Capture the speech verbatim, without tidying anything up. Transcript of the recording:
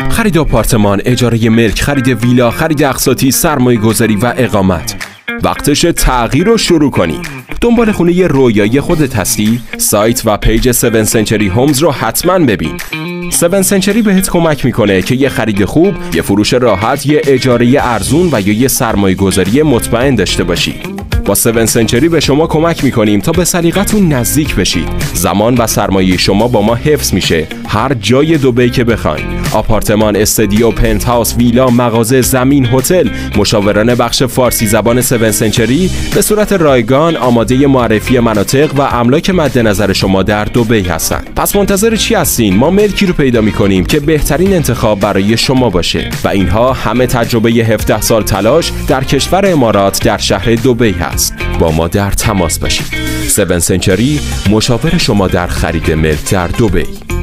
خرید آپارتمان، اجاره ملک، خرید ویلا، خرید اقساطی، سرمایه گذاری و اقامت. وقتش تغییر رو شروع کنی. دنبال خونه رویایی خودت هستی؟ سایت و پیج سون سنچری هومز رو حتما ببین. سون سنچری بهت کمک میکنه که یه خرید خوب، یه فروش راحت، یه اجاره ارزون و یا یه سرمایه گذاری مطمئن داشته باشی. با سون سنچری به شما کمک میکنیم تا به سلیقتون نزدیک بشید. زمان و سرمایه شما با ما حفظ میشه هر جای دبی که بخواید. آپارتمان، استودیو، پنت هاوس، ویلا، مغازه، زمین، هتل. مشاوران بخش فارسی زبان سون سنچری به صورت رایگان آماده معرفی مناطق و املاک مد نظر شما در دبی هستند. پس منتظر چی هستین؟ ما ملکی رو پیدا میکنیم که بهترین انتخاب برای شما باشه و اینها همه تجربه هفده سال تلاش در کشور امارات در شهر دبی هست. با ما در تماس باشید. سون سنچری، مشاور شما در خرید ملک در دبی.